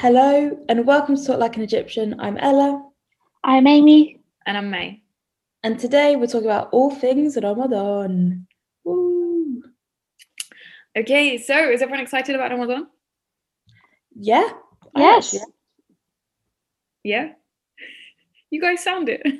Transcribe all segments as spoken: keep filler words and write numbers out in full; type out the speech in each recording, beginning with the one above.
Hello and welcome to Talk Like an Egyptian. I'm Ella. I'm Amy. And I'm May. And today we're talking about all things Ramadan. Woo! Okay, so is everyone excited about Ramadan? Yeah. Yes. Actually, yeah. You guys sound it.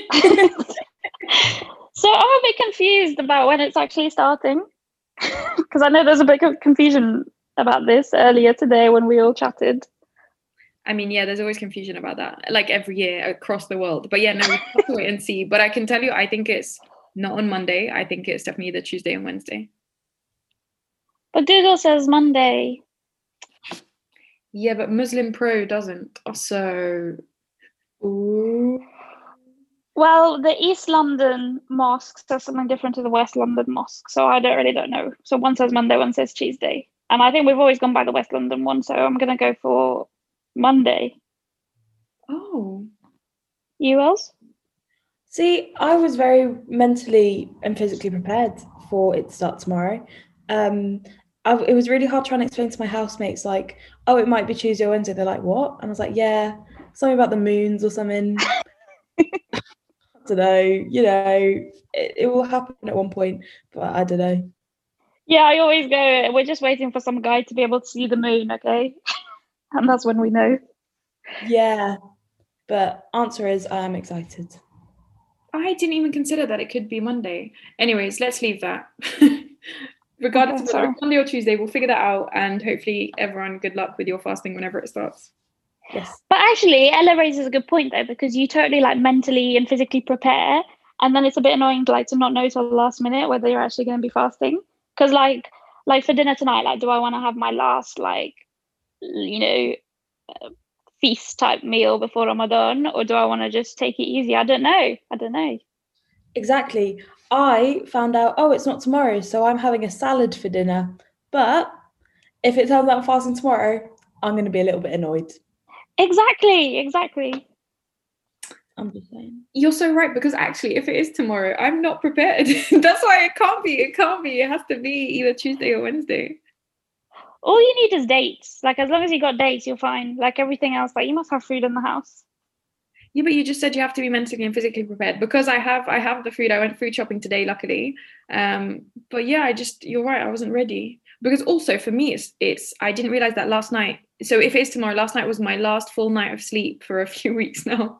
So I'm a bit confused about when it's actually starting. Because I know there's a bit of confusion about this earlier today when we all chatted. I mean, yeah, there's always confusion about that, like every year across the world. But yeah, no, we have to wait and see. But I can tell you, I think it's not on Monday. I think it's definitely either Tuesday and Wednesday. But Google says Monday. Yeah, but Muslim Pro doesn't. So, Ooh. Well, the East London mosque says something different to the West London mosque. So I don't really don't know. So one says Monday, one says Tuesday. And I think we've always gone by the West London one. So I'm going to go for Monday. oh, You else? See, I was very mentally and physically prepared for it to start tomorrow. Um, I, it was really hard trying to explain to my housemates, like, oh, it might be Tuesday or Wednesday. They're like, what? And I was like, yeah, something about the moons or something. I don't know, you know, it, it will happen at one point, but I don't know. Yeah, I always go, we're just waiting for some guy to be able to see the moon, okay? And that's when we know. Yeah, but answer is I am excited. I didn't even consider that it could be Monday. Anyways, let's leave that. Regardless Okay, of sorry. whether it's Monday or Tuesday, we'll figure that out. And hopefully everyone, good luck with your fasting whenever it starts. Yes. But actually, Ella raises a good point though, because you totally like mentally and physically prepare, and then it's a bit annoying to like to not know till the last minute whether you're actually going to be fasting. Because like, like for dinner tonight, like, do I want to have my last like, you know, uh, feast type meal before Ramadan, or do I want to just take it easy? I don't know. I don't know. Exactly. I found out, oh, it's not tomorrow, so I'm having a salad for dinner. But if it turns out I'm fasting tomorrow, I'm going to be a little bit annoyed. Exactly. Exactly. I'm just saying. You're so right, because actually, if it is tomorrow, I'm not prepared. That's why it can't be. It can't be. It has to be either Tuesday or Wednesday. All you need is dates. Like, as long as you got dates, you're fine. Like everything else, like you must have food in the house. Yeah, but you just said you have to be mentally and physically prepared. Because I have, I have the food. I went food shopping today, luckily. Um, but yeah, I just, you're right. I wasn't ready. Because also for me, it's, it's. I didn't realize that last night. So if it's tomorrow, last night was my last full night of sleep for a few weeks now.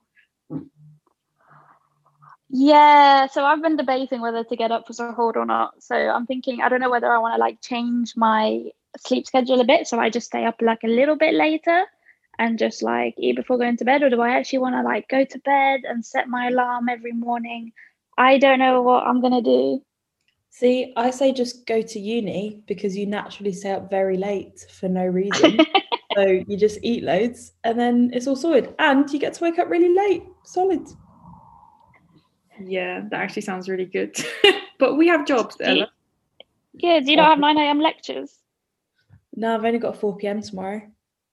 Yeah, so I've been debating whether to get up for Sahur or not. So I'm thinking, I don't know whether I want to like change my sleep schedule a bit, so I just stay up like a little bit later and just like eat before going to bed, or do I actually want to like go to bed and set my alarm every morning? I don't know what I'm gonna do. See, I say just go to uni because you naturally stay up very late for no reason. So you just eat loads and then it's all sorted. And you get to wake up really late. Solid. Yeah, that actually sounds really good. But we have jobs, Do you, Ella. yeah, do you not have nine a.m. lectures? No, I've only got four p.m. tomorrow.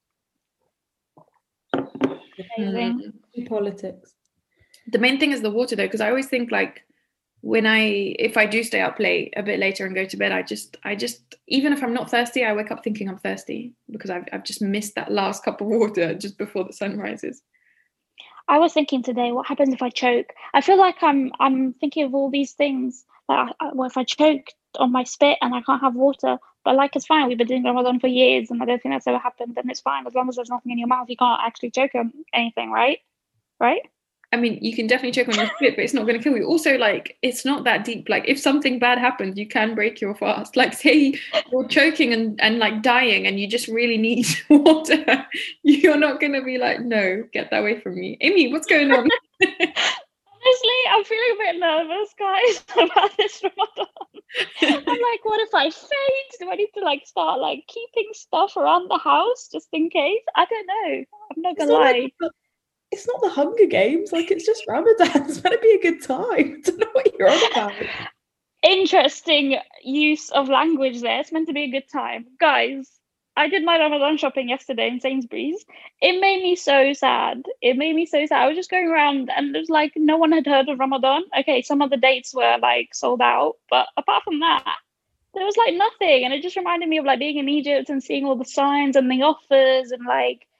Amazing. Mm. Politics. The main thing is the water though, because I always think like when I, if I do stay up late, a bit later and go to bed, I just, I just, even if I'm not thirsty, I wake up thinking I'm thirsty because I've, I've just missed that last cup of water just before the sun rises. I was thinking today, what happens if I choke? I feel like I'm I'm thinking of all these things. Like, I, well, if I choke on my spit and I can't have water, but like it's fine. We've been doing Ramadan for years, and I don't think that's ever happened. Then it's fine as long as there's nothing in your mouth. You can't actually choke on anything, right? Right? I mean, you can definitely choke on your spit, but it's not going to kill you. Also, like, it's not that deep. Like, if something bad happens, you can break your fast. Like, say you're choking and, and like dying and you just really need water. You're not going to be like, no, get that away from me. Amy, what's going on? Honestly, I'm feeling a bit nervous, guys, about this Ramadan. I'm like, what if I faint? Do I need to like start like keeping stuff around the house just in case? I don't know. I'm not gonna lie. Like, it's not the Hunger Games, like it's just Ramadan. It's meant to be a good time. I don't know what you're on about. Interesting use of language there. It's meant to be a good time. Guys, I did my Ramadan shopping yesterday in Sainsbury's. It made me so sad. It made me so sad. I was just going around and there's like no one had heard of Ramadan. Okay, some of the dates were like sold out, but apart from that, there was like nothing. And it just reminded me of like being in Egypt and seeing all the signs and the offers and like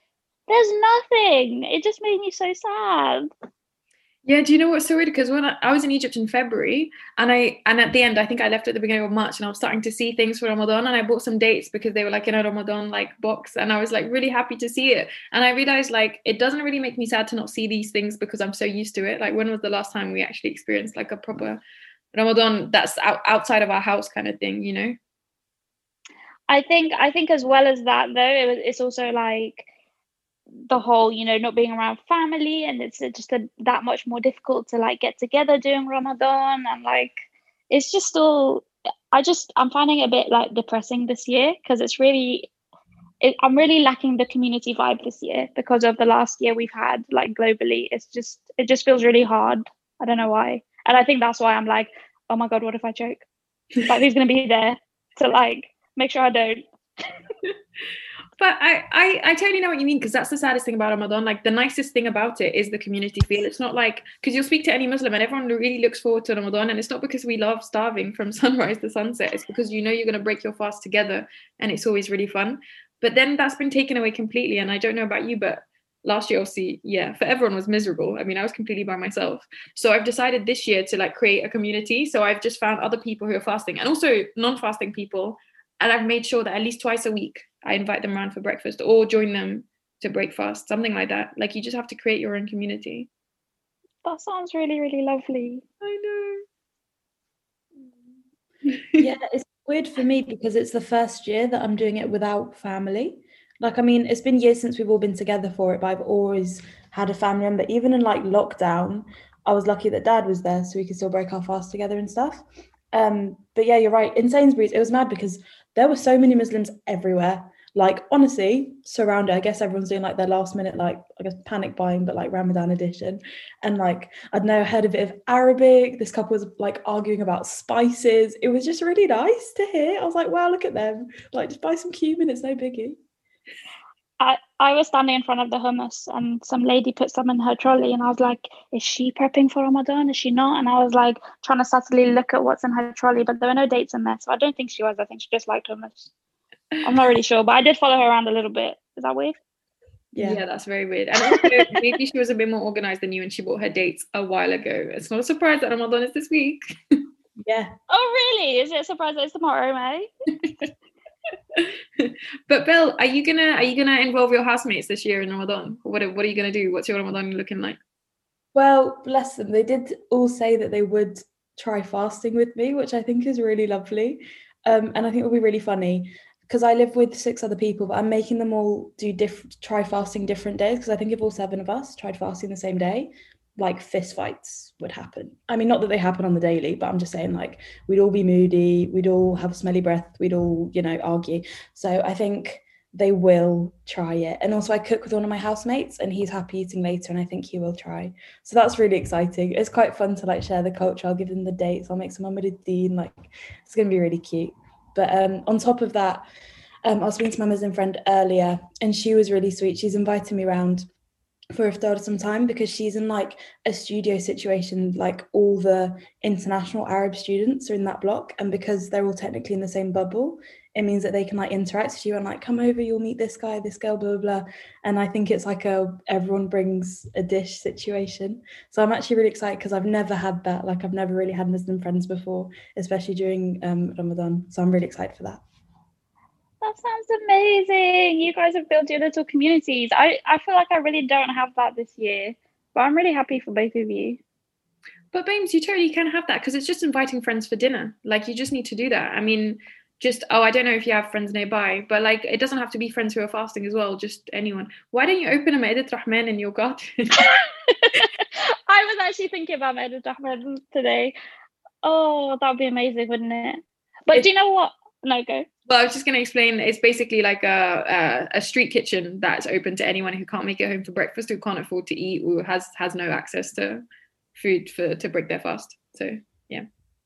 There's nothing. It just made me so sad. Yeah, do you know what's so weird? Because when I, I was in Egypt in February, and I and at the end, I think I left at the beginning of March, and I was starting to see things for Ramadan, and I bought some dates because they were like in a Ramadan like box, and I was like really happy to see it. And I realized like it doesn't really make me sad to not see these things because I'm so used to it. Like, when was the last time we actually experienced like a proper Ramadan that's out, outside of our house kind of thing, you know? I think I think as well as that though, it was, it's also like the whole, you know, not being around family, and it's just a, that much more difficult to like get together during Ramadan, and like it's just all. I just I'm finding it a bit like depressing this year because it's really. It, I'm really lacking the community vibe this year because of the last year we've had like globally. It's just it just feels really hard. I don't know why, and I think that's why I'm like, oh my god, what if I choke? Like, who's gonna be there to like make sure I don't? But I, I, I totally know what you mean, because that's the saddest thing about Ramadan. Like, the nicest thing about it is the community feel. It's not like, because you'll speak to any Muslim and everyone really looks forward to Ramadan, and it's not because we love starving from sunrise to sunset. It's because you know you're going to break your fast together, and it's always really fun. But then that's been taken away completely, and I don't know about you, but last year, obviously, yeah, for everyone was miserable. I mean, I was completely by myself. So I've decided this year to like create a community. So I've just found other people who are fasting, and also non-fasting people, and I've made sure that at least twice a week I invite them around for breakfast or join them to break fast, something like that. Like, you just have to create your own community. That sounds really, really lovely. I know. Yeah, it's weird for me because it's the first year that I'm doing it without family. Like, I mean, it's been years since we've all been together for it, but I've always had a family member. Even in like lockdown, I was lucky that Dad was there so we could still break our fast together and stuff. Um, but yeah, you're right. In Sainsbury's, it was mad because there were so many Muslims everywhere. Like, honestly, surrounded. I guess everyone's doing like their last minute, like, I guess panic buying, but like Ramadan edition. And like, I'd never heard a bit of Arabic. This couple was like arguing about spices. It was just really nice to hear. I was like, wow, look at them. Like, just buy some cumin, it's no biggie. I, I was standing in front of the hummus and some lady put some in her trolley, and I was like, is she prepping for Ramadan? Is she not? And I was like trying to subtly look at what's in her trolley, but there were no dates in there. So I don't think she was. I think she just liked hummus. I'm not really sure, but I did follow her around a little bit. Is that weird? Yeah, yeah, that's very weird. And also, maybe she was a bit more organized than you and she bought her dates a while ago. It's not a surprise that Ramadan is this week. Yeah. Oh, really? Is it a surprise that it's tomorrow, May? But Belle, are you gonna are you gonna involve your housemates this year in Ramadan? What are, what are you gonna do? What's your Ramadan looking like? Well, bless them. They did all say that they would try fasting with me, which I think is really lovely. Um, and I think it'll be really funny because I live with six other people, but I'm making them all do different try fasting different days, because I think if all seven of us tried fasting the same day, like fist fights would happen. I mean, not that they happen on the daily, but I'm just saying, like, we'd all be moody, we'd all have smelly breath, we'd all, you know, argue. So I think they will try it. And also, I cook with one of my housemates and he's happy eating later, and I think he will try. So that's really exciting. It's quite fun to like share the culture. I'll give them the dates, I'll make some Ahmad-ud-Din, like it's gonna be really cute. But um on top of that, um I was speaking to my Muslim friend earlier and she was really sweet. She's invited me around for iftar sometime because she's in like a studio situation. Like, all the international Arab students are in that block, and because they're all technically in the same bubble, it means that they can like interact with you and like, come over, you'll meet this guy, this girl, blah blah blah. And I think it's like a everyone brings a dish situation. So I'm actually really excited because I've never had that. Like, I've never really had Muslim friends before, especially during um Ramadan. So I'm really excited for that. That sounds amazing. You guys have built your little communities. I, I feel like I really don't have that this year, but I'm really happy for both of you. But Bames, you totally can have that because it's just inviting friends for dinner. Like, you just need to do that. I mean, just, oh, I don't know if you have friends nearby, but like, it doesn't have to be friends who are fasting as well, just anyone. Why don't you open a Ma'idat Rahman in your garden? I was actually thinking about Ma'idat Rahman today. Oh, that would be amazing, wouldn't it? But it's, do you know what? No, go. Well, I was just going to explain. It's basically like a, a a street kitchen that's open to anyone who can't make it home for breakfast, who can't afford to eat, or has has no access to food for to break their fast. So yeah.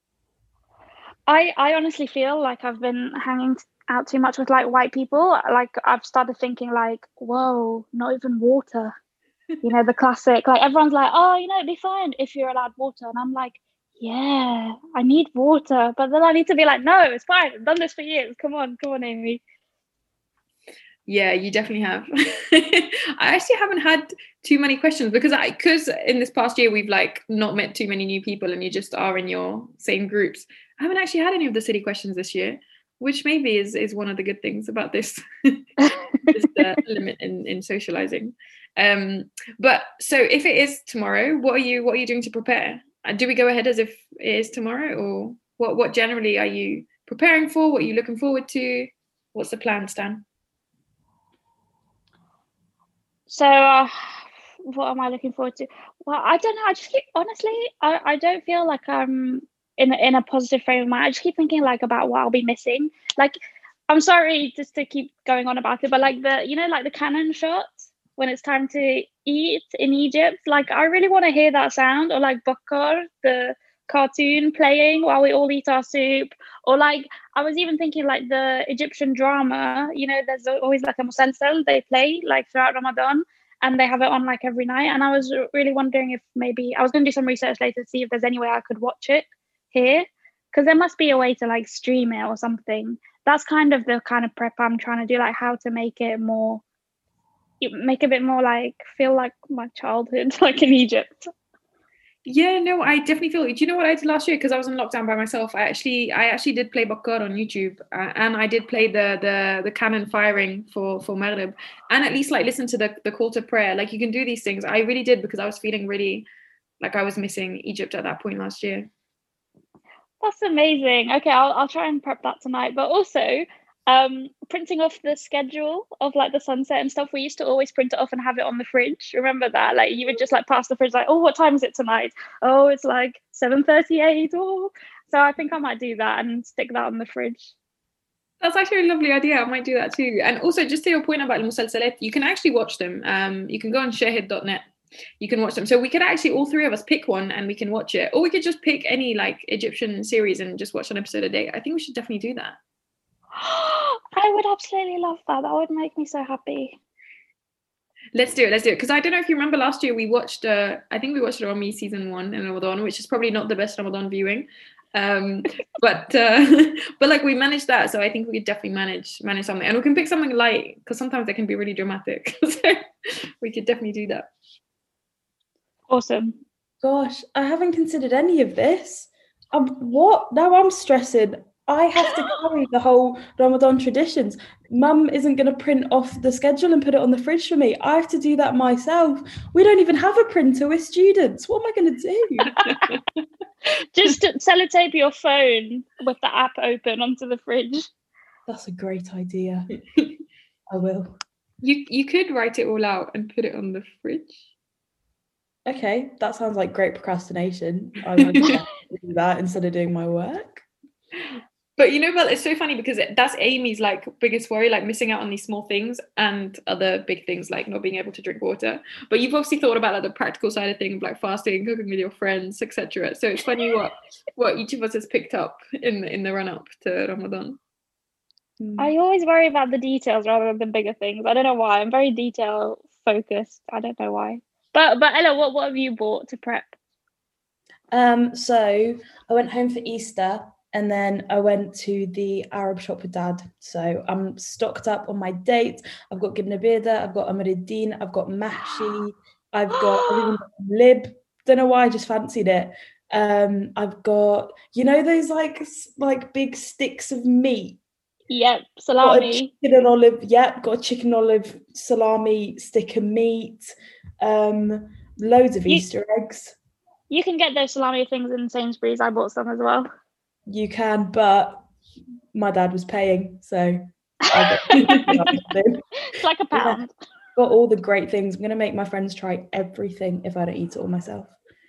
I I honestly feel like I've been hanging out too much with like white people. Like, I've started thinking like, whoa, not even water. You know, the classic. Like, everyone's like, oh, you know, it'd be fine if you're allowed water, and I'm like, yeah, I need water, but then I need to be like, no, it's fine. I've done this for years. Come on, come on, Amy. Yeah, you definitely have. I actually haven't had too many questions because I because in this past year we've like not met too many new people and you just are in your same groups. I haven't actually had any of the city questions this year, which maybe is is one of the good things about this this uh, limit in in socializing. Um, but so if it is tomorrow, what are you what are you doing to prepare? Uh, Do we go ahead as if it is tomorrow, or what what generally are you preparing for? What are you looking forward to? What's the plan, Stan? So, uh, what am I looking forward to? Well, I don't know. I just keep honestly, I, I don't feel like I'm in a, in a positive frame of mind. I just keep thinking like about what I'll be missing. Like, I'm sorry just to keep going on about it, but like the you know like the cannon shots when it's time to eat in Egypt. Like, I really want to hear that sound, or like Bakar, the cartoon playing while we all eat our soup, or like I was even thinking like the Egyptian drama, you know, there's always like a musalsal they play like throughout Ramadan and they have it on like every night. And I was really wondering if maybe I was going to do some research later to see if there's any way I could watch it here, because there must be a way to like stream it or something. That's kind of the kind of prep I'm trying to do, like how to make it more, make a bit more like feel like my childhood, like in Egypt. Yeah, no, I definitely feel. Do you know what I did last year? Because I was in lockdown by myself. I actually, I actually did play Bakar on YouTube, uh, and I did play the the the cannon firing for for Maghrib, and at least like listen to the the call to prayer. Like you can do these things. I really did because I was feeling really like I was missing Egypt at that point last year. That's amazing. Okay, I'll I'll try and prep that tonight. But also, um, printing off the schedule of like the sunset and stuff. We used to always print it off and have it on the fridge. Remember that? Like you would just like pass the fridge, like, oh, what time is it tonight? Oh, it's like seven thirty-eight. Oh, so I think I might do that and stick that on the fridge. That's actually a lovely idea. I might do that too. And also, just to your point about Musalsalet, you can actually watch them. Um, you can go on shahid dot net. You can watch them. So we could actually, all three of us, pick one and we can watch it. Or we could just pick any like Egyptian series and just watch an episode a day. I think we should definitely do that. I would absolutely love that. That would make me so happy. Let's do it. Let's do it. Because I don't know if you remember last year we watched. Uh, I think we watched Rami season one in Ramadan, which is probably not the best Ramadan viewing. Um, but uh, but like we managed that, so I think we could definitely manage manage something, and we can pick something light because sometimes they can be really dramatic. So we could definitely do that. Awesome. Gosh, I haven't considered any of this. Um, what? Now I'm stressing. I have to carry the whole Ramadan traditions. Mum isn't going to print off the schedule and put it on the fridge for me. I have to do that myself. We don't even have a printer. We're students. What am I going to do? Just sellotape your phone with the app open onto the fridge. That's a great idea. I will. You you could write it all out and put it on the fridge. Okay, that sounds like great procrastination. I would do that instead of doing my work. But you know, well, it's so funny because that's Amy's like biggest worry, like missing out on these small things and other big things like not being able to drink water. But you've obviously thought about like the practical side of things, like fasting, cooking with your friends, et cetera. So it's funny what what each of us has picked up in in the run up to Ramadan. I always worry about the details rather than bigger things. I don't know why. I'm very detail focused. I don't know why. But but Ella, what what have you bought to prep? Um, so I went home for Easter. And then I went to the Arab shop with Dad. So I'm stocked up on my dates. I've got Gibna Beda, I've got Amaruddin, I've got Mahshi, I've got, I've even got Lib. Don't know why, I just fancied it. Um, I've got, you know, those like like big sticks of meat. Yep, salami. Chicken and olive. Yep, got a chicken olive salami stick of meat. Um, loads of you, Easter eggs. You can get those salami things in Sainsbury's. I bought some as well. You can, but my dad was paying, so I got it's like a pound. Yeah, got all the great things. I'm gonna make my friends try everything if I don't eat it all myself.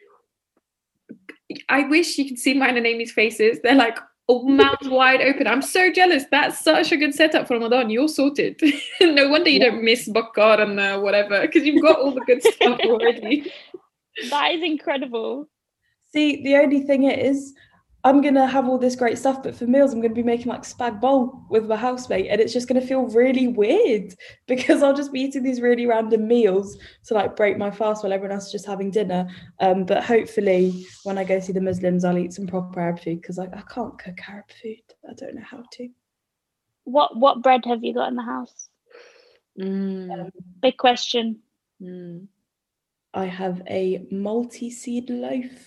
I wish you could see mine and Amy's faces. They're like all mouths wide open. I'm so jealous. That's such a good setup for Ramadan. You're sorted. No wonder you yeah. don't miss Bakar and uh, whatever, because you've got all the good stuff already. That is incredible. See, the only thing is, I'm going to have all this great stuff, but for meals, I'm going to be making like spag bowl with my housemate, and it's just going to feel really weird because I'll just be eating these really random meals to like break my fast while everyone else is just having dinner. Um, but hopefully when I go see the Muslims, I'll eat some proper Arab food because like, I can't cook Arab food. I don't know how to. What what bread have you got in the house? Mm. Big question. Mm. I have a multi-seed loaf.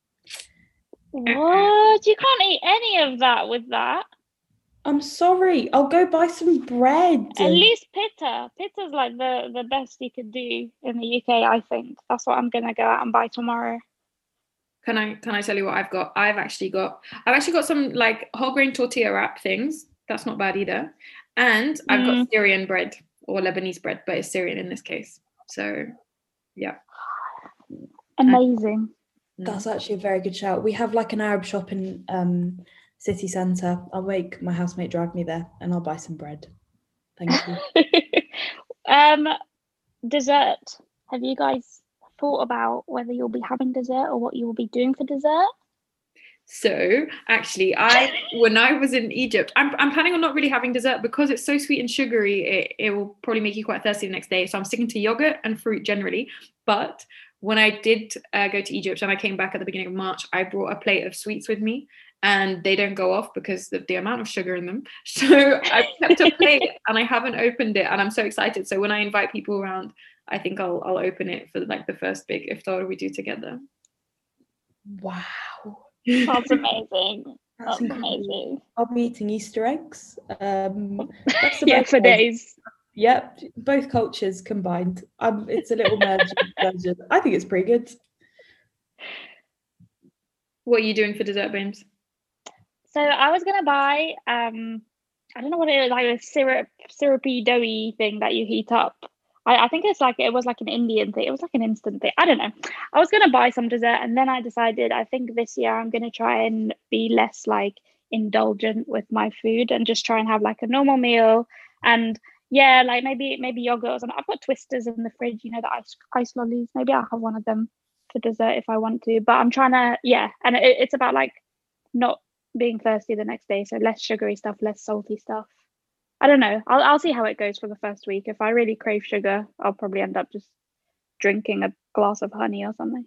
What? You can't eat any of that with that. I'm sorry. I'll go buy some bread. At least pita. Pita's like the, the best you could do in the U K, I think. That's what I'm gonna go out and buy tomorrow. Can I can I tell you what I've got? I've actually got I've actually got some like whole grain tortilla wrap things. That's not bad either. And I've Mm. got Syrian bread or Lebanese bread, but it's Syrian in this case. So yeah. Amazing. That's actually a very good shout. We have like an Arab shop in um, city centre. I'll make my housemate drive me there and I'll buy some bread. Thank you. um, dessert. Have you guys thought about whether you'll be having dessert or what you will be doing for dessert? So actually, I when I was in Egypt, I'm I'm planning on not really having dessert because it's so sweet and sugary. It, it will probably make you quite thirsty the next day. So I'm sticking to yogurt and fruit generally. But when I did uh, go to Egypt and I came back at the beginning of March, I brought a plate of sweets with me, and they don't go off because of the amount of sugar in them. So I kept a plate and I haven't opened it, and I'm so excited. So when I invite people around, I think I'll I'll open it for like the first big iftar we do together. Wow. That's amazing. That's, That's incredible. amazing. I'll be eating Easter eggs. Um, yeah, for days. Yep, both cultures combined. Um, it's a little merged version. I think it's pretty good. What are you doing for dessert, Bames? So I was gonna buy um, I don't know what it is, like a syrup, syrupy doughy thing that you heat up. I, I think it's like it was like an Indian thing. It was like an instant thing. I don't know. I was gonna buy some dessert, and then I decided I think this year I'm gonna try and be less like indulgent with my food and just try and have like a normal meal. And yeah, like maybe maybe yogurt or something. I've got Twisters in the fridge. You know, the ice ice lollies. Maybe I'll have one of them for dessert if I want to. But I'm trying to yeah, and it, it's about like not being thirsty the next day, so less sugary stuff, less salty stuff. I don't know. I'll I'll see how it goes for the first week. If I really crave sugar, I'll probably end up just drinking a glass of honey or something.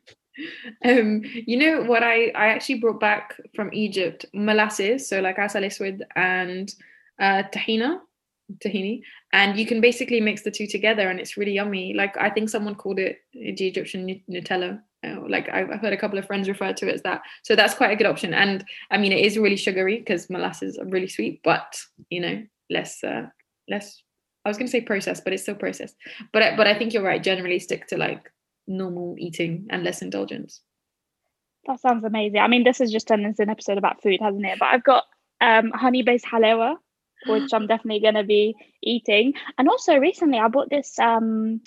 Um, you know what I I actually brought back from Egypt? Molasses, so like asal aswad and uh, tahina, tahini, and you can basically mix the two together, and it's really yummy. Like I think someone called it the Egyptian Nutella. Uh, like I've heard a couple of friends refer to it as that. So that's quite a good option. And I mean, it is really sugary because molasses are really sweet, but you know, less uh, less. I was going to say processed, but it's still processed. But but I think you're right. Generally, stick to like normal eating and less indulgence. That sounds amazing. I mean, this has just turned into an episode about food, hasn't it? But I've got um, honey-based halewa, which I'm definitely going to be eating. And also recently, I bought this um,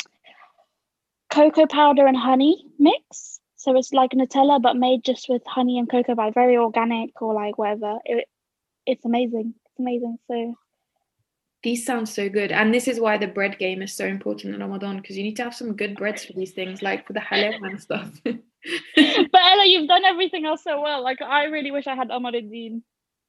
cocoa powder and honey mix. So it's like Nutella, but made just with honey and cocoa powder, very organic or like whatever. It, it's amazing. It's amazing. So these sound so good, and this is why the bread game is so important in Ramadan, because you need to have some good breads for these things, like for the halal and stuff. But Ella, you've done everything else so well. Like I really wish I had Amaruddin.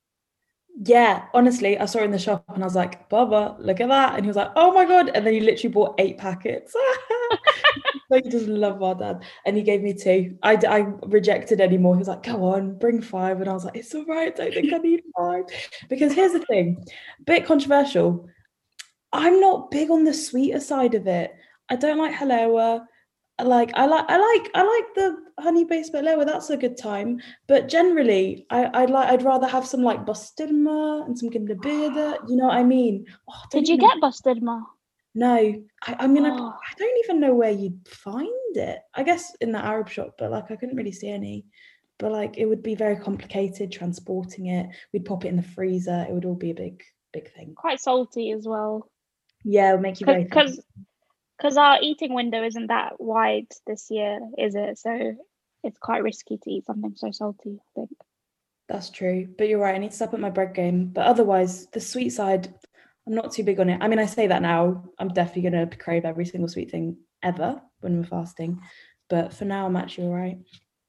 Yeah, honestly, I saw it in the shop and I was like, Baba, look at that. And he was like, oh my God. And then he literally bought eight packets. So he just loved our dad. And he gave me two. I, I rejected anymore. He was like, go on, bring five. And I was like, it's all right. I don't think I need five. Because here's the thing, a bit controversial. I'm not big on the sweeter side of it. I don't like halawa. Like I like I like I like the honey based baklava. That's a good time. But generally, I I like I'd rather have some like basturma and some gindabirda. You know what I mean? Oh, Did you get basturma? No, I, I mean Oh. I, I don't even know where you'd find it. I guess in the Arab shop, but like I couldn't really see any. But like it would be very complicated transporting it. We'd pop it in the freezer. It would all be a big big thing. Quite salty as well. Yeah, it would make you very because. Because our eating window isn't that wide this year, is it? So it's quite risky to eat something so salty, I think. That's true. But you're right, I need to step up my bread game. But otherwise, the sweet side, I'm not too big on it. I mean, I say that now. I'm definitely going to crave every single sweet thing ever when we're fasting. But for now, I'm actually all right.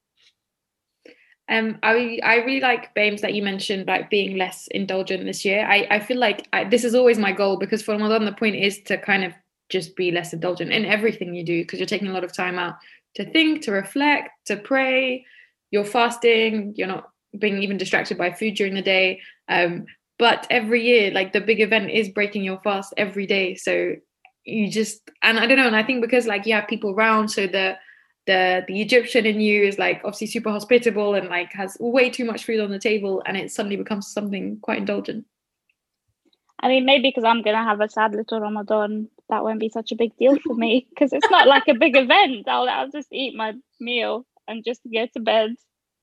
Um, I I really like, Bames, that you mentioned like being less indulgent this year. I, I feel like I, this is always my goal, because for Ramadan, the point is to kind of just be less indulgent in everything you do, because you're taking a lot of time out to think, to reflect, to pray. You're fasting. You're not being even distracted by food during the day. Um, but every year, like the big event is breaking your fast every day. So you just, and I don't know, and I think because like you have people around, so the the the Egyptian in you is like obviously super hospitable and like has way too much food on the table, and it suddenly becomes something quite indulgent. I mean, maybe because I'm gonna have a sad little Ramadan, that won't be such a big deal for me because it's not like a big event. I'll I'll just eat my meal and just go to bed.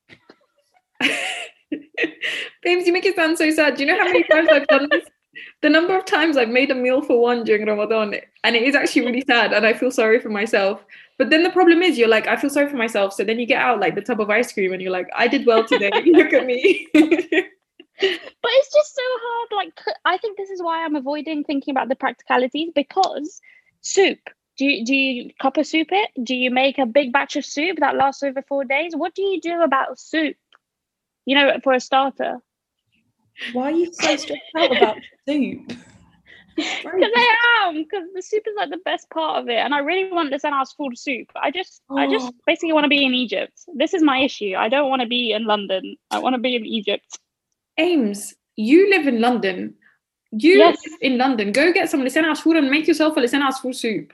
Babes, you make it sound so sad. Do you know how many times I've done this? The number of times I've made a meal for one during Ramadan, and it is actually really sad, and I feel sorry for myself. But then the problem is, you're like, I feel sorry for myself. So then you get out like the tub of ice cream, and you're like, I did well today. Look at me. But it's just so hard. Like, I think this is why I'm avoiding thinking about the practicalities, because soup. Do you, do you cup of soup it? Do you make a big batch of soup that lasts over four days? What do you do about soup? You know, for a starter. Why are you so stressed out about soup? Because I am, because the soup is like the best part of it, and I really want this house full soup. I just, oh. I just basically want to be in Egypt. This is my issue. I don't want to be in London. I want to be in Egypt. Ames, you live in London. You yes. live in London. Go get some lisan food and make yourself a lisan food soup.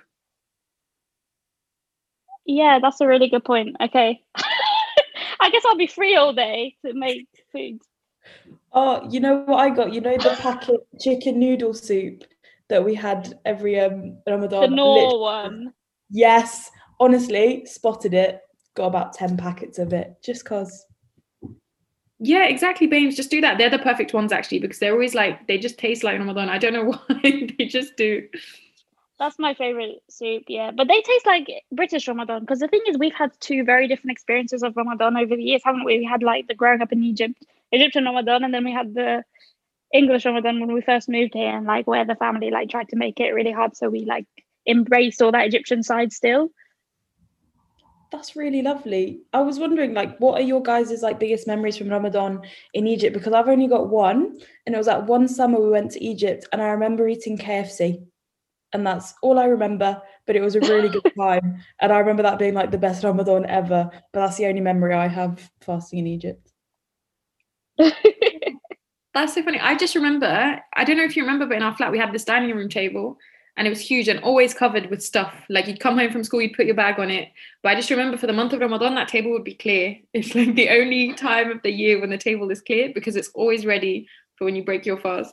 Yeah, that's a really good point. Okay. I guess I'll be free all day to make food. Oh, you know what I got? You know the packet chicken noodle soup that we had every um Ramadan? The Knorr one. Yes. Honestly, spotted it. Got about ten packets of it. Just cause. Yeah, exactly, babes. Just do that. They're the perfect ones actually, because they're always like, they just taste like Ramadan. I don't know why. They just do. That's my favorite soup, yeah. But they taste like British Ramadan, because the thing is, we've had two very different experiences of Ramadan over the years, haven't we? We had like the growing up in Egypt, Egyptian Ramadan, and then we had the English Ramadan when we first moved here, and like where the family like tried to make it really hard, so we like embraced all that Egyptian side still. That's really lovely. I was wondering, like, what are your guys' like biggest memories from Ramadan in Egypt? Because I've only got one, and it was like one summer we went to Egypt, and I remember eating K F C. And that's all I remember, but it was a really good time. And I remember that being like the best Ramadan ever, but that's the only memory I have fasting in Egypt. That's so funny. I just remember, I don't know if you remember, but in our flat we had this dining room table, and it was huge and always covered with stuff. Like you'd come home from school, you'd put your bag on it. But I just remember for the month of Ramadan, that table would be clear. It's like the only time of the year when the table is clear, because it's always ready for when you break your fast.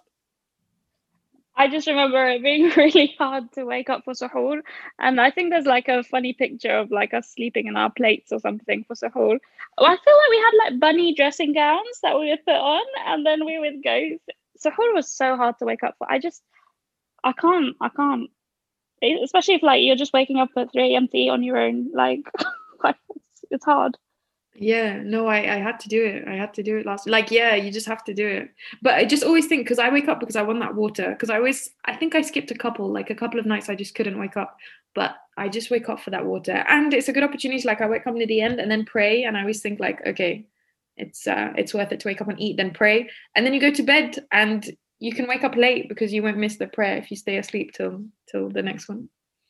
I just remember it being really hard to wake up for suhoor. And I think there's like a funny picture of like us sleeping in our plates or something for suhoor. I feel like we had like bunny dressing gowns that we would put on, and then we would go. Suhoor was so hard to wake up for. I just, I can't, I can't. Especially if like you're just waking up at three a.m. to eat on your own. Like, it's, it's hard. Yeah, no, I, I had to do it. I had to do it last. Like, yeah, you just have to do it. But I just always think, because I wake up because I want that water. Because I always, I think I skipped a couple, like a couple of nights I just couldn't wake up. But I just wake up for that water. And it's a good opportunity. Like I wake up near the end and then pray. And I always think like, okay, it's uh, it's worth it to wake up and eat, then pray. And then you go to bed and you can wake up late because you won't miss the prayer if you stay asleep till till the next one.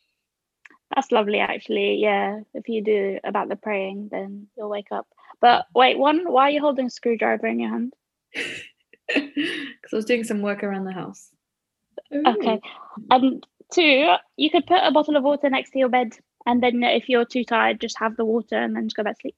That's lovely, actually. Yeah, if you do about the praying, then you'll wake up. But wait, one, why are you holding a screwdriver in your hand? Because I was doing some work around the house. Ooh. Okay. And two, you could put a bottle of water next to your bed, and then if you're too tired, just have the water and then just go back to sleep.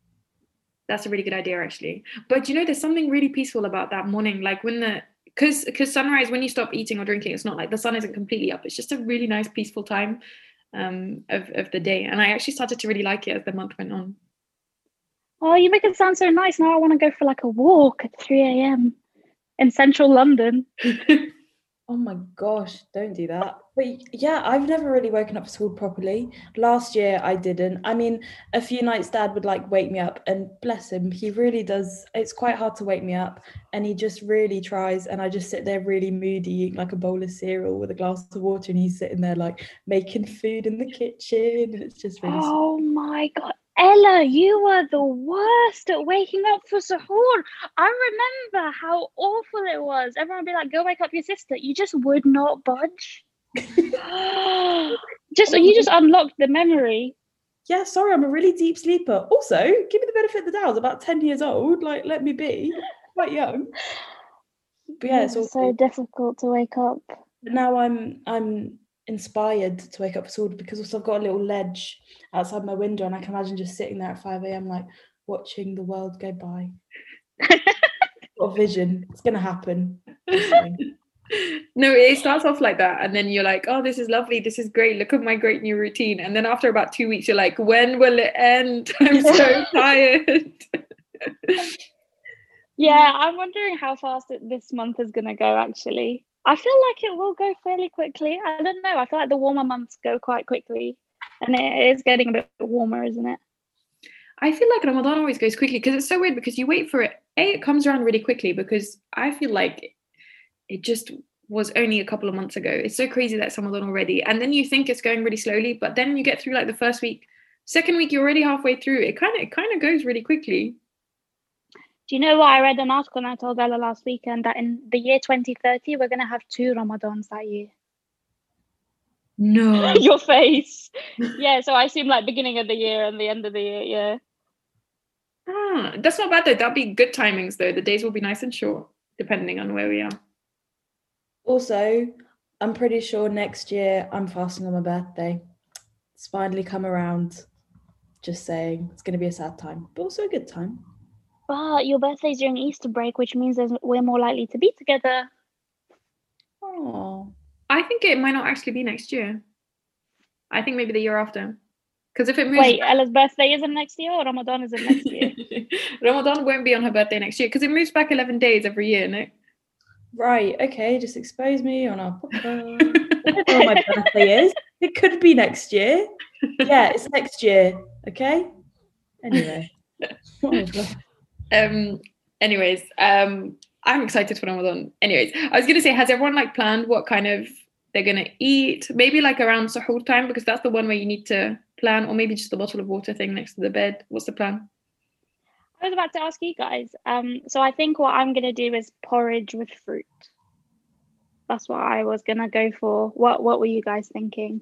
That's a really good idea, actually. But you know, there's something really peaceful about that morning, like when the because because sunrise, when you stop eating or drinking, it's not like the sun isn't completely up. It's just a really nice, peaceful time um of, of the day, and I actually started to really like it as the month went on. Oh, you make it sound so nice. Now I want to go for like a walk at three a.m. in central London. Oh my gosh, don't do that. But yeah, I've never really woken up for school properly. Last year I didn't. I mean, a few nights dad would like wake me up, and bless him, he really does. It's quite hard to wake me up, and he just really tries, and I just sit there really moody, eating like a bowl of cereal with a glass of water, and he's sitting there like making food in the kitchen, and it's just really Oh sad. My God. Ella, you were the worst at waking up for suhoor. I remember how awful it was. Everyone would be like, go wake up your sister. You just would not budge. just You just unlocked the memory. Yeah, sorry, I'm a really deep sleeper. Also, give me the benefit of the doubt. I was about ten years old. Like, let me be. Quite young. But yeah, it's Yeah, also so difficult to wake up. now I'm I'm inspired to wake up for school because also I've got a little ledge outside my window and I can imagine just sitting there at five a.m. like watching the world go by. Got a vision. It's gonna happen. Just saying. No, it starts off like that, and then you're like, oh, this is lovely, this is great, look at my great new routine. And then after about two weeks, you're like, when will it end? I'm so tired. Yeah, I'm wondering how fast it, this month is going to go, actually. I feel like it will go fairly quickly. I don't know. I feel like the warmer months go quite quickly. And it is getting a bit warmer, isn't it? I feel like Ramadan always goes quickly because it's so weird because you wait for it. A, it comes around really quickly because I feel like it just was only a couple of months ago. It's so crazy that it's Ramadan already. And then you think it's going really slowly, but then you get through like the first week, second week, you're already halfway through. It kind of it kind of goes really quickly. Do you know what? I read an article and I told Ella last weekend that in the year twenty thirty, we're going to have two Ramadans that year. No. Your face. Yeah, so I assume like beginning of the year and the end of the year, yeah. Ah, that's not bad though. That'll be good timings though. The days will be nice and short, depending on where we are. Also, I'm pretty sure next year I'm fasting on my birthday. It's finally come around. Just saying, it's going to be a sad time, but also a good time. But your birthday's during Easter break, which means there's, we're more likely to be together. Oh, I think it might not actually be next year. I think maybe the year after. Because if it moves... Wait, Ella's birthday isn't next year or Ramadan isn't next year? Ramadan won't be on her birthday next year because it moves back eleven days every year, no? right. Okay, just expose me on our podcast. I don't know when my birthday is. It could be next year. Yeah, it's next year. Okay. Anyway. um. Anyways, um, I'm excited for Ramadan. Anyways, I was gonna say, has everyone like planned what kind of they're gonna eat? Maybe like around Sahur time because that's the one where you need to plan, or maybe just the bottle of water thing next to the bed. What's the plan? I was about to ask you guys. Um, so I think what I'm gonna do is porridge with fruit. That's what I was gonna go for. What What were you guys thinking?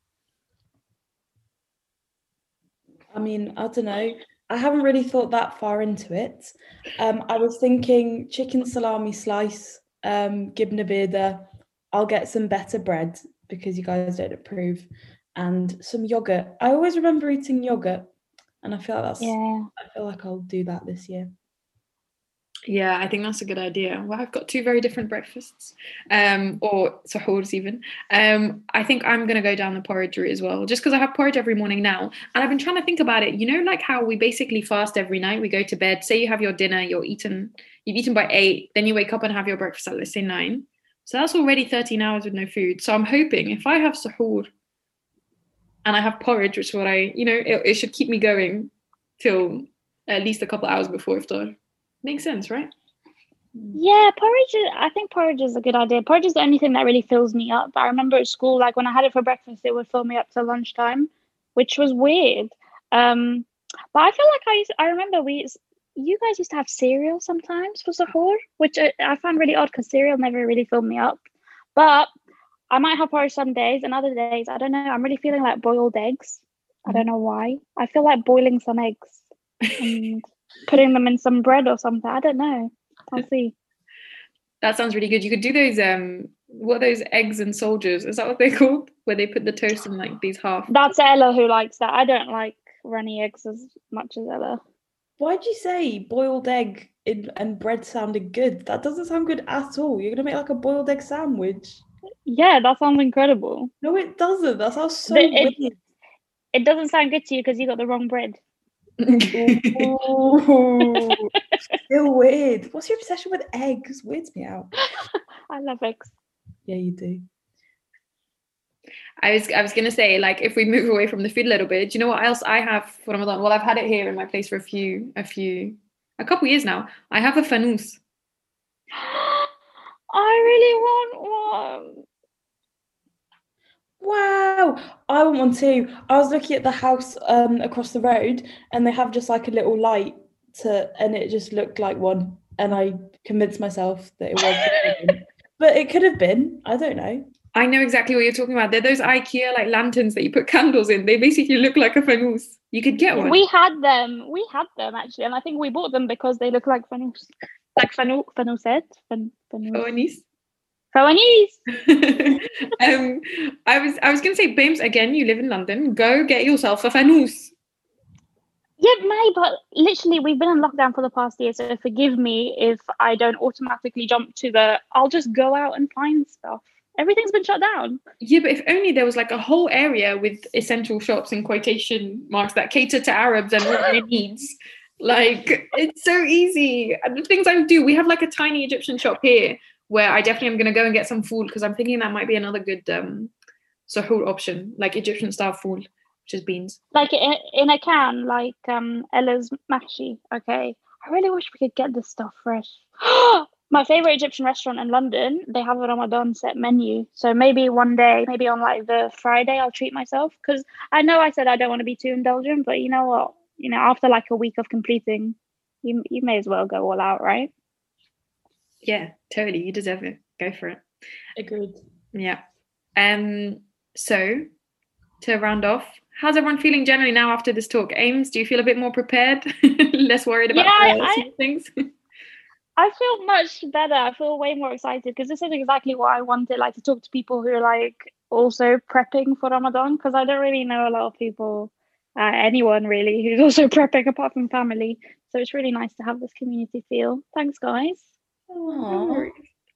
I mean, I don't know. I haven't really thought that far into it. Um, I was thinking chicken salami slice, um, gibna beda. I'll get some better bread because you guys don't approve, and some yogurt. I always remember eating yogurt, and I feel like that's. Yeah. I feel like I'll do that this year. Yeah, I think that's a good idea. Well, I've got two very different breakfasts, um, or sahurs even. Um, I think I'm going to go down the porridge route as well, just because I have porridge every morning now. And I've been trying to think about it. You know, like how we basically fast every night. We go to bed, say you have your dinner, you're eaten, you've eaten by eight, then you wake up and have your breakfast at, let's say, nine. So that's already thirteen hours with no food. So I'm hoping if I have sahur and I have porridge, which is what I, you know, it, it should keep me going till at least a couple of hours before iftar. Makes sense, right? Yeah, porridge. Is, I think porridge is a good idea. Porridge is the only thing that really fills me up. I remember at school, like when I had it for breakfast, it would fill me up till lunchtime, which was weird. Um, but I feel like I used, I remember we, you guys used to have cereal sometimes for sahur, which I, I found really odd because cereal never really filled me up. But I might have porridge some days, and other days, I don't know. I'm really feeling like boiled eggs. I don't know why. I feel like boiling some eggs and putting them in some bread or something. I don't know. I'll see. That sounds really good. You could do those, um, what are those eggs and soldiers? Is that what they're called? Where they put the toast in like these half. That's Ella who likes that. I don't like runny eggs as much as Ella. Why'd you say boiled egg in, and bread sounded good? That doesn't sound good at all. You're going to make like a boiled egg sandwich. Yeah, that sounds incredible. No, it doesn't. That sounds so The, weird. it, it doesn't sound good to you because you got the wrong bread. Ooh, still weird. What's your obsession with eggs? Weirds me out. I love eggs. Yeah, you do. I was I was gonna say, like, if we move away from the food a little bit, do you know what else I have for Ramadan? Well, I've had it here in my place for a few, a few, a couple years now. I have a fanus. I really want one. Wow, I want one too. I was looking at the house um across the road, and they have just like a little light to, and it just looked like one. And I convinced myself that it was, but it could have been. I don't know. I know exactly what you're talking about. They're those IKEA like lanterns that you put candles in. They basically look like a fanus. You could get one. We had them. We had them actually, and I think we bought them because they look like fanus. like Fanu, Fanu said. Fan, Fanu. Fawanis. Fawanis. um, I was I was going to say, Bames, again, you live in London. Go get yourself a fanus. Yeah, May, but literally we've been in lockdown for the past year, so forgive me if I don't automatically jump to the, I'll just go out and find stuff. Everything's been shut down. Yeah, but if only there was like a whole area with essential shops in quotation marks that cater to Arabs and what their needs. Like, it's so easy. And the things I do, we have like a tiny Egyptian shop here where I definitely am going to go and get some food because I'm thinking that might be another good um, suhoor option, like Egyptian style food, which is beans. Like in, in a can, like um, Ella's mahshi. Okay. I really wish we could get this stuff fresh. My favorite Egyptian restaurant in London, they have a Ramadan set menu. So maybe one day, maybe on like the Friday, I'll treat myself. Because I know I said I don't want to be too indulgent, but you know what? You know, after like a week of completing, you you may as well go all out, right? Yeah, totally. You deserve it. Go for it. Agreed. Yeah. Um. So, to round off, how's everyone feeling generally now after this talk? Ames, do you feel a bit more prepared? Less worried about yeah, the I, things? I feel much better. I feel way more excited because this is exactly what I wanted, like to talk to people who are like also prepping for Ramadan, because I don't really know a lot of people, uh, anyone really, who's also prepping apart from family. So it's really nice to have this community feel. Thanks, guys. Aww.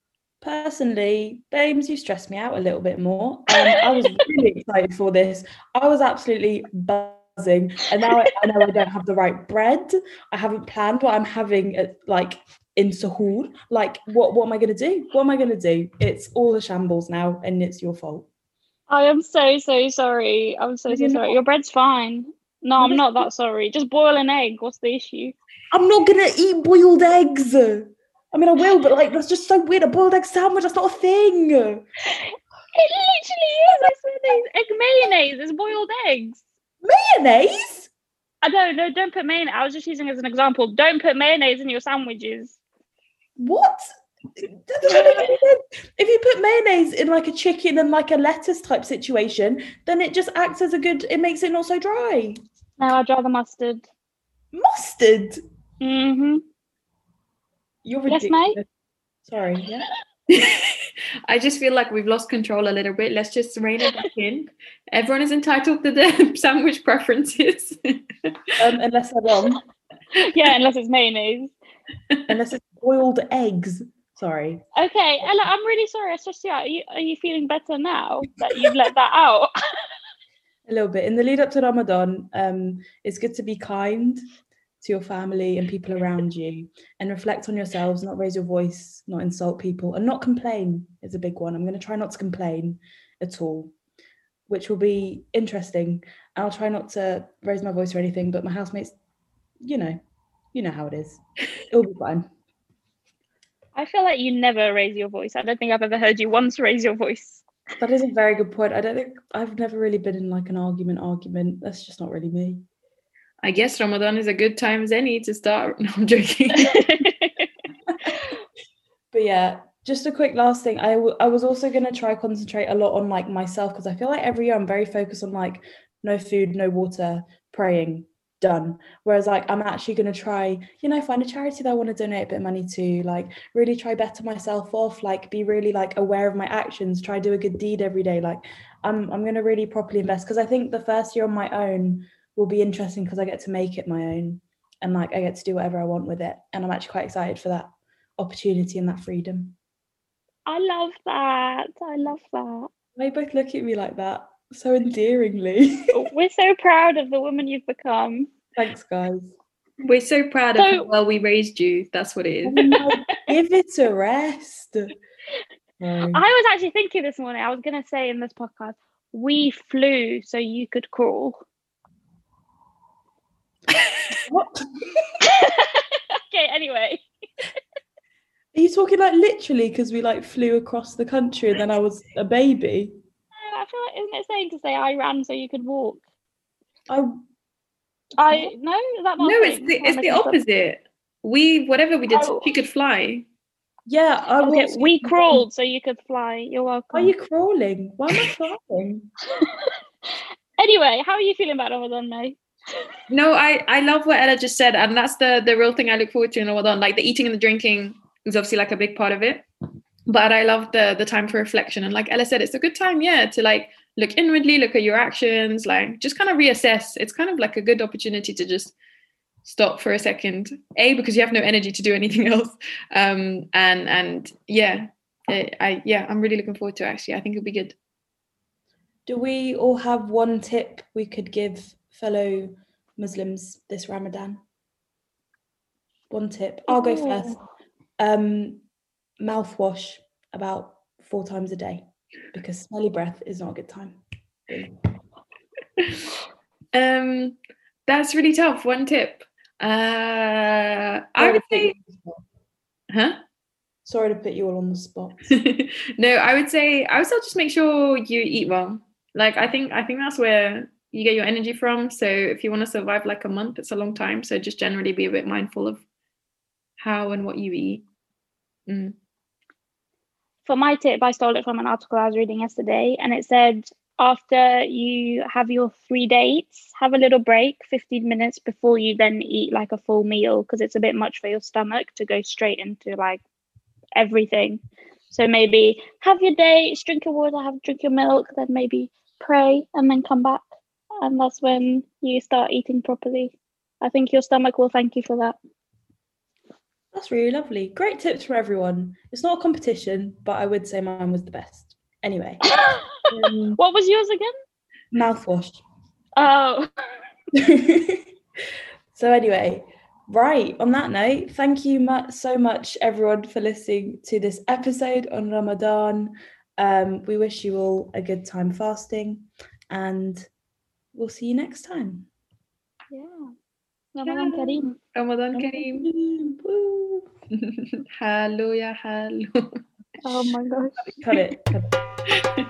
Personally, Bames, you stressed me out a little bit more. Um, I was really excited for this. I was absolutely buzzing. And now I, I know I don't have the right bread. I haven't planned what I'm having at, like in suhoor. Like, what, what am I going to do? What am I going to do? It's all a shambles now, and it's your fault. I am so, so sorry. I'm so, so You're sorry. not. Your bread's fine. No, I'm not that sorry. Just boil an egg. What's the issue? I'm not going to eat boiled eggs. I mean, I will, but like, that's just so weird. A boiled egg sandwich, that's not a thing. It literally is. I swear there's egg mayonnaise. It's boiled eggs. Mayonnaise? I don't know. Don't put mayonnaise. I was just using it as an example. Don't put mayonnaise in your sandwiches. What? If you put mayonnaise in like a chicken and like a lettuce type situation, then it just acts as a good, it makes it not so dry. No, I'd rather mustard. Mustard? Mm-hmm. You're Yes, ridiculous. mate? Sorry, yeah. I just feel like we've lost control a little bit. Let's just rein it back in. Everyone is entitled to their sandwich preferences. Um, unless they're wrong. Yeah, unless it's mayonnaise. Unless it's boiled eggs. Sorry. Okay, Ella, I'm really sorry I stressed you out. Are you, are you feeling better now that you've let that out? A little bit. In the lead up to Ramadan, um, it's good to be kind to your family and people around you and reflect on yourselves, not raise your voice, not insult people, and not complain is a big one. I'm going to try not to complain at all, which will be interesting. I'll try not to raise my voice or anything, but my housemates, you know, you know how it is. It'll be fine. I feel like you never raise your voice. I don't think I've ever heard you once raise your voice. That is a very good point. I don't think I've never really been in like an argument argument. That's just not really me. I guess Ramadan is a good time as any to start. No, I'm joking. But yeah, just a quick last thing. I, w- I was also going to try concentrate a lot on like myself, because I feel like every year I'm very focused on like no food, no water, praying, done. Whereas like I'm actually going to try, you know, find a charity that I want to donate a bit of money to, like really try better myself off, like be really like aware of my actions, try do a good deed every day. Like I'm I'm going to really properly invest, because I think the first year on my own will be interesting because I get to make it my own and like I get to do whatever I want with it. And I'm actually quite excited for that opportunity and that freedom. I love that. I love that. They both look at me like that so endearingly. We're so proud of the woman you've become. Thanks, guys. We're so proud So- of how well we raised you. That's what it is. Oh my, give it a rest. No. I was actually thinking this morning, I was going to say in this podcast, we flew so you could crawl. What? Okay, anyway. Are you talking like literally because we like flew across the country and then I was a baby? I feel like, isn't it saying to say I ran so you could walk? I I no, is that not No, a it's thing? the, Am I it's the making stuff- opposite. We, whatever we did, Oh. she could fly. yeah, I Okay, was. we crawled so you could fly. You're welcome. Why are you crawling? Why am I flying? Anyway, how are you feeling about Ramadan, May? No, I, I love what Ella just said, and that's the the real thing I look forward to in Ramadan. Like the eating and the drinking is obviously like a big part of it, but I love the the time for reflection. And like Ella said, it's a good time, yeah, to like look inwardly, look at your actions, like just kind of reassess. It's kind of like a good opportunity to just stop for a second. A, because you have no energy to do anything else, um, and and yeah, I, I yeah, I'm really looking forward to it, actually. I think it'll be good. Do we all have one tip we could give fellow Muslims this Ramadan? One tip. I'll go first. Um, mouthwash about four times a day, because smelly breath is not a good time. um, that's really tough. One tip. Uh, I would say, huh? Sorry to put you all on the spot. No, I would say I would still just make sure you eat well. Like I think I think that's where you get your energy from. So if you want to survive like a month, it's a long time. So just generally be a bit mindful of how and what you eat. Mm. For my tip, I stole it from an article I was reading yesterday, and it said after you have your three dates, have a little break, fifteen minutes before you then eat like a full meal, because it's a bit much for your stomach to go straight into like everything. So maybe have your dates, drink your water, have drink your milk, then maybe pray and then come back. And that's when you start eating properly. I think your stomach will thank you for that. That's really lovely. Great tips from everyone. It's not a competition, but I would say mine was the best. Anyway. um, what was yours again? Mouthwash. Oh. So anyway, right, on that note, thank you mu- so much, everyone, for listening to this episode on Ramadan. Um, we wish you all a good time fasting, and we'll see you next time. Yeah. Ramadan Kareem. Ramadan Kareem. Hello, yeah, hello. Oh my gosh. Cut it. Cut it.